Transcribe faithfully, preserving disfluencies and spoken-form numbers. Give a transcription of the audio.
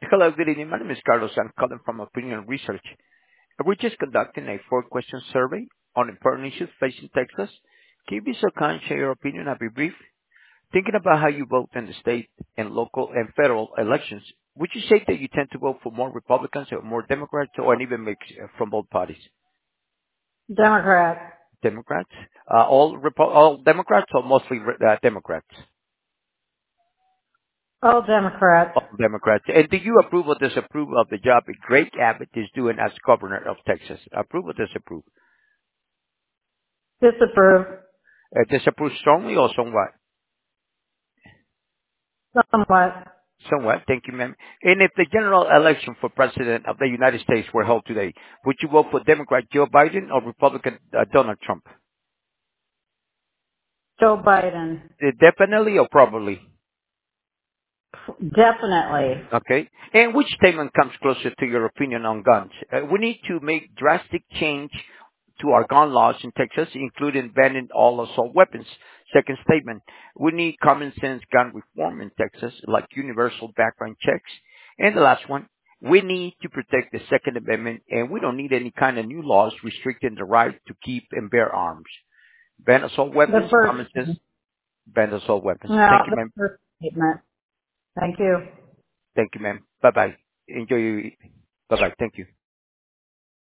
Hello, good evening. My name is Carlos. I'm calling from Opinion Research. We're just conducting a four-question survey on important issues facing Texas. Can you be so kind, share your opinion, and be brief? Thinking about how you vote in the state and local and federal elections, would you say that you tend to vote for more Republicans or more Democrats or an even mix uh, from both parties? Democrat. Democrats? Uh, all, Repo- all Democrats or mostly uh, Democrats? All Democrats. All Democrats. And do you approve or disapprove of the job that Greg Abbott is doing as governor of Texas? Approve or disapprove? Disapprove. Uh, disapprove strongly or somewhat? Somewhat. Somewhat. Thank you, ma'am. And if the general election for president of the United States were held today, would you vote for Democrat Joe Biden or Republican uh, Donald Trump? Joe Biden. Uh, definitely or probably? Definitely. Okay. And which statement comes closer to your opinion on guns? Uh, we need to make drastic change to our gun laws in Texas, including banning all assault weapons. Second statement, we need common sense gun reform in Texas, like universal background checks. And the last one, we need to protect the Second Amendment, and we don't need any kind of new laws restricting the right to keep and bear arms. Ban assault The weapons, first. common sense, ban assault weapons. No, Thank you, the ma'am. first statement. Thank you. Thank you, ma'am. Bye-bye. Enjoy your, bye-bye. Thank you.